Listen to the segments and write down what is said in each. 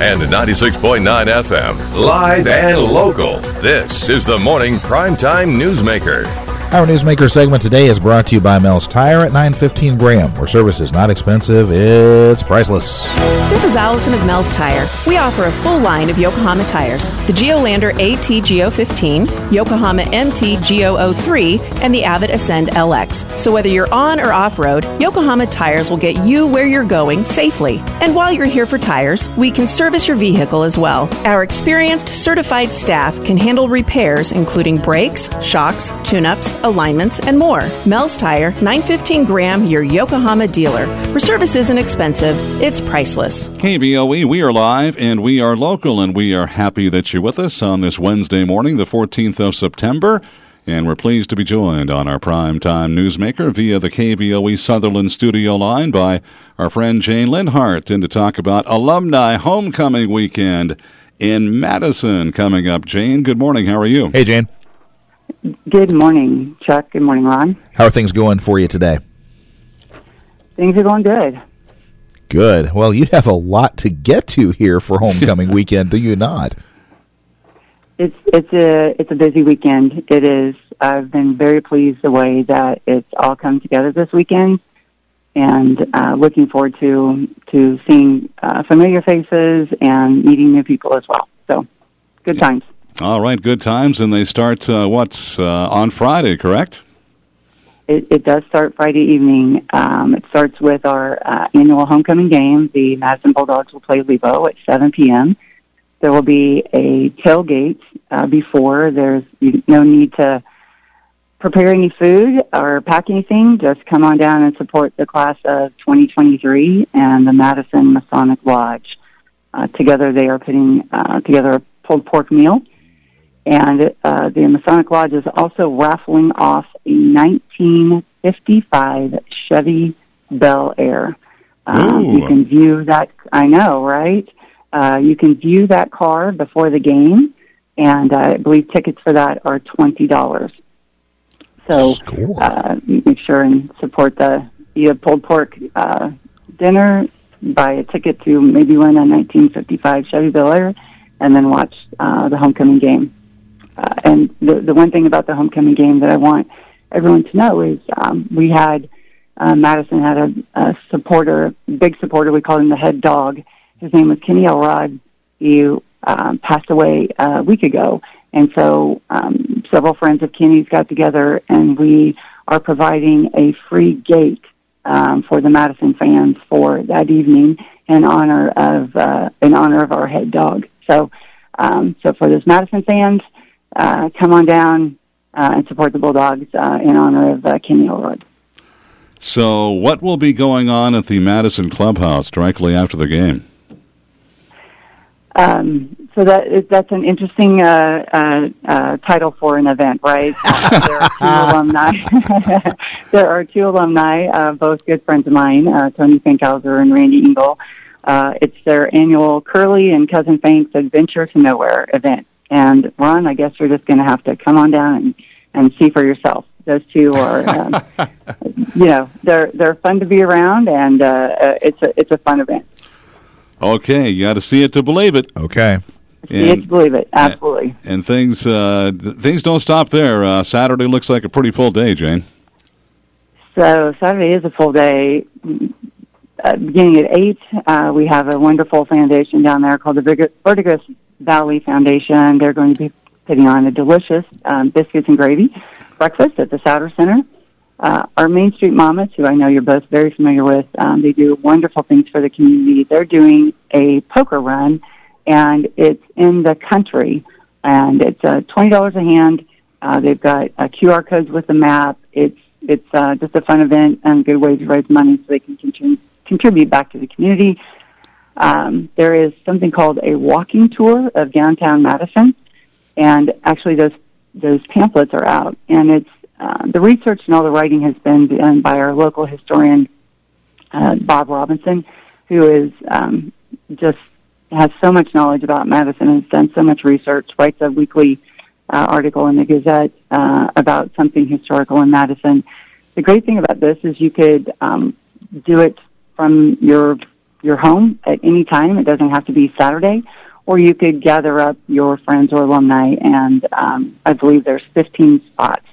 and 96.9 FM. Live and local. This is the Morning Primetime Newsmaker. Our Newsmaker segment today is brought to you by Mel's Tire at 915 Graham, where service is not expensive, it's priceless. This is Allison of Mel's Tire. We offer a full line of Yokohama tires, the Geolander AT-GO15, Yokohama MT-GO03, and the Avid Ascend LX. So whether you're on or off-road, Yokohama tires will get you where you're going safely. And while you're here for tires, we can service your vehicle as well. Our experienced, certified staff can handle repairs, including brakes, shocks, tune-ups, alignments, and more. Mel's Tire, 915 Graham, your Yokohama dealer. Where service isn't expensive, it's priceless. KBOE, we are live and we are local, and we are happy that you're with us on this Wednesday morning, the 14th of September. And we're pleased to be joined on our Primetime Newsmaker via the KBOE Sutherland studio line by our friend Jane Linhart, and to talk about Alumni Homecoming Weekend in Madison coming up. Jane, good morning. How are you? Hey, Jane. Good morning, Chuck. Good morning, Ron. How are things going for you today? Things are going good. Good. Well, you have a lot to get to here for homecoming weekend, do you not? It's a busy weekend. It is. I've been very pleased the way that it's all come together this weekend, and looking forward to seeing familiar faces and meeting new people as well. So, good times. All right, good times, and they start, on Friday, correct? It does start Friday evening. It starts with our annual homecoming game. The Madison Bulldogs will play Lebo at 7 p.m. There will be a tailgate before. There's no need to prepare any food or pack anything. Just come on down and support the class of 2023 and the Madison Masonic Lodge. Together they are putting together a pulled pork meal. And the Masonic Lodge is also raffling off a 1955 Chevy Bel Air. You can view that. I know, right? You can view that car before the game, and I believe tickets for that are $20. So make sure and support the pulled pork dinner, buy a ticket to maybe win a 1955 Chevy Bel Air, and then watch the homecoming game. And the one thing about the homecoming game that I want everyone to know is we had Madison had a supporter, big supporter. We called him the head dog. His name was Kenny Elrod. He passed away a week ago. And so several friends of Kenny's got together, and we are providing a free gate for the Madison fans for that evening in honor of our head dog. So for those Madison fans, come on down and support the Bulldogs in honor of Kenny Elrod. So what will be going on at the Madison Clubhouse directly after the game? So that's an interesting title for an event, right? There are two alumni. There are two alumni, both good friends of mine, Tony Fankhauser and Randy Engel. It's their annual Curly and Cousin Fank's Adventure to Nowhere event. And Ron, I guess you're just going to have to come on down and see for yourself. Those two are, they're fun to be around, and it's a fun event. Okay, you got to see it to believe it. Okay, see it to believe it. Absolutely. And things don't stop there. Saturday looks like a pretty full day, Jane. So Saturday is a full day. Beginning at 8, we have a wonderful foundation down there called the Verdigris Valley Foundation. They're going to be putting on a delicious biscuits and gravy breakfast at the Souter Center. Our Main Street Mamas, who I know you're both very familiar with, they do wonderful things for the community. They're doing a poker run, and it's in the country, and it's $20 a hand. They've got QR codes with the map. It's just a fun event and a good way to raise money so they can contribute back to the community. There is something called a walking tour of downtown Madison, and actually those pamphlets are out, and it's the research and all the writing has been done by our local historian, Bob Robinson, who is just has so much knowledge about Madison and has done so much research, writes a weekly article in the Gazette about something historical in Madison. The great thing about this is you could do it from your your home at any time. It doesn't have to be Saturday. Or you could gather up your friends or alumni, and I believe there's 15 spots.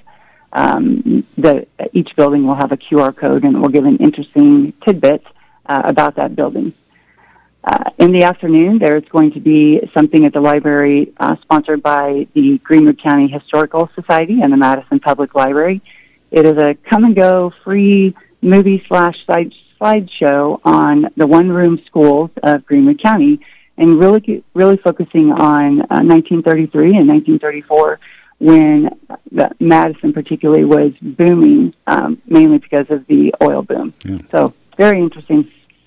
Each building will have a QR code, and it will give an interesting tidbit about that building. In the afternoon, there's going to be something at the library sponsored by the Greenwood County Historical Society and the Madison Public Library. It is a come-and-go free movie/slideshow on the one-room schools of Greenwood County, and really focusing on 1933 and 1934, when Madison particularly was booming, mainly because of the oil boom. Yeah. So very interesting.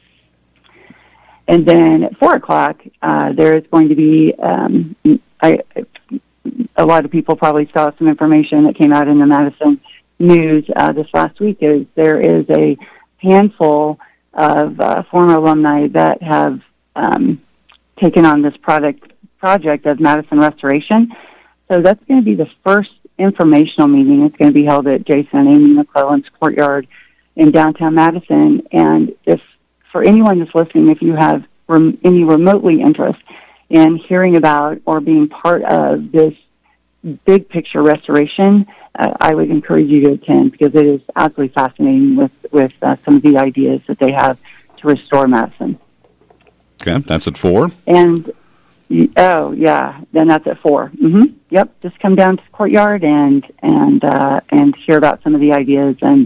And then at 4 o'clock, there is going to be, a lot of people probably saw some information that came out in the Madison news this last week. There is a handful of former alumni that have taken on this project of Madison Restoration. So that's going to be the first informational meeting. It's going to be held at Jason and Amy McClellan's courtyard in downtown Madison. And if for anyone that's listening, if you have any remotely interest in hearing about or being part of this big picture restoration, I would encourage you to attend, because it is absolutely fascinating with some of the ideas that they have to restore Madison. Okay, that's at 4. And, oh, yeah, then that's at 4. Mm-hmm. Yep, just come down to the courtyard and hear about some of the ideas, and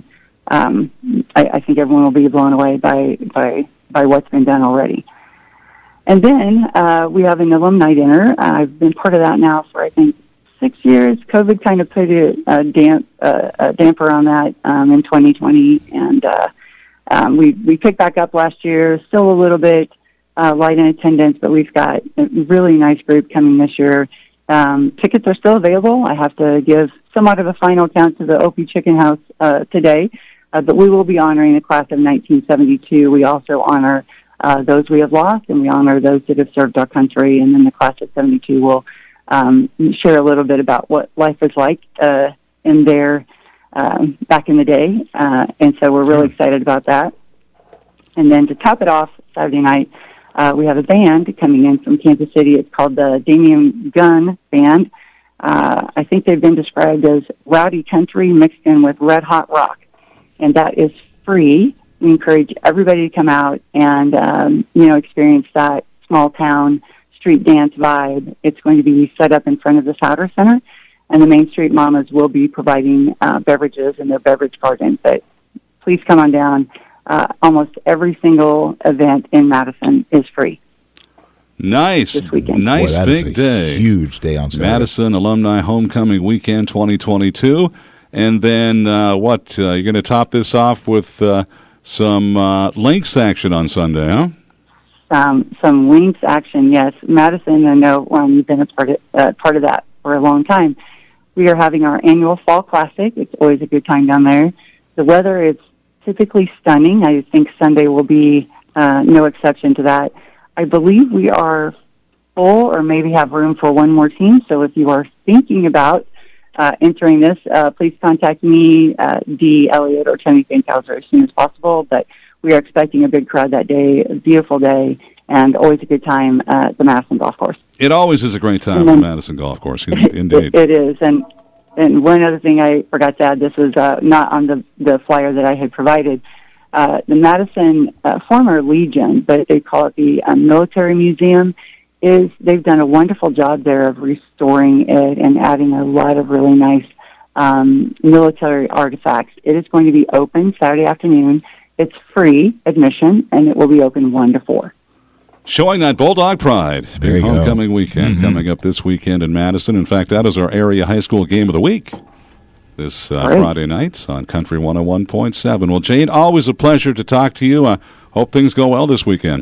I think everyone will be blown away by what's been done already. And then we have an alumni dinner. I've been part of that now for, I think, 6 years. COVID kind of put a damper on that in 2020, and we picked back up last year, still a little bit light in attendance, but we've got a really nice group coming this year. Tickets are still available. I have to give somewhat of a final count to the Opie Chicken House today, but we will be honoring the class of 1972. We also honor those we have lost, and we honor those that have served our country, and then the class of 72 will share a little bit about what life was like in their back in the day, and so we're really excited about that. And then to top it off, Saturday night, we have a band coming in from Kansas City. It's called the Damian Gunn Band. I think they've been described as rowdy country mixed in with red hot rock, and that is free. We encourage everybody to come out and experience that small town street dance vibe. It's going to be set up in front of the Souter Center, and the Main Street Mamas will be providing beverages in their beverage garden. But please come on down. Almost every single event in Madison is free. Nice. This weekend. Nice. Boy, big day. Huge day on Saturday. Madison Alumni Homecoming Weekend 2022. And then you're going to top this off with some Lynx action on Sunday, huh? Some Lynx action, yes. Madison, I know you've been a part of that for a long time. We are having our annual Fall Classic. It's always a good time down there. The weather is typically stunning. I think Sunday will be no exception to that. I believe we are full, or maybe have room for one more team. So if you are thinking about entering this, please contact me, Dee Elliott, or Tony Fankhauser as soon as possible. But we are expecting a big crowd that day, a beautiful day, and always a good time at the Madison Golf Course. It always is a great time at the Madison Golf Course, indeed. It is, and one other thing I forgot to add, this was not on the flyer that I had provided. The Madison, former Legion, but they call it the Military Museum, they've done a wonderful job there of restoring it and adding a lot of really nice military artifacts. It is going to be open Saturday afternoon. It's free admission, and it will be open 1 to 4. Showing that Bulldog pride. Big homecoming weekend coming up this weekend in Madison. In fact, that is our area high school game of the week this Friday night on Country 101.7. Well, Jane, always a pleasure to talk to you. Hope things go well this weekend.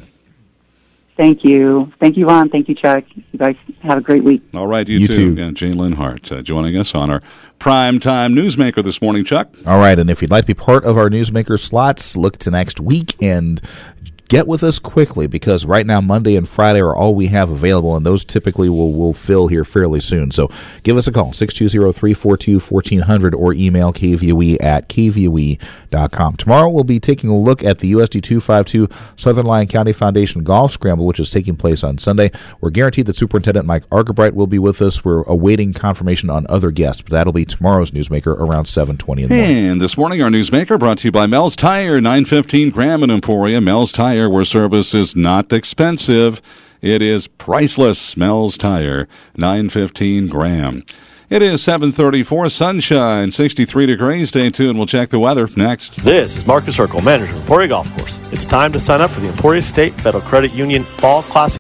Thank you. Thank you, Ron. Thank you, Chuck. You guys have a great week. All right, you too. Yeah, Jane Linhart joining us on our Primetime Newsmaker this morning, Chuck. All right, and if you'd like to be part of our Newsmaker slots, look to next week and get with us quickly, because right now Monday and Friday are all we have available, and those typically will fill here fairly soon. So give us a call, 620-342-1400, or email kvoe@kvoe.com. Tomorrow we'll be taking a look at the USD 252 Southern Lyon County Foundation Golf Scramble, which is taking place on Sunday. We're guaranteed that Superintendent Mike Argerbright will be with us. We're awaiting confirmation on other guests, but that'll be tomorrow's Newsmaker around 7:20 in the morning. And this morning, our Newsmaker brought to you by Mel's Tire, 915 Graham and Emporia. Mel's Tire, where service is not expensive, it is priceless. Mel's Tire, 915 Graham. It is 7:34, sunshine, 63 degrees. Stay tuned. We'll check the weather next. This is Marcus Urkel, manager of Emporia Golf Course. It's time to sign up for the Emporia State Federal Credit Union Fall Classic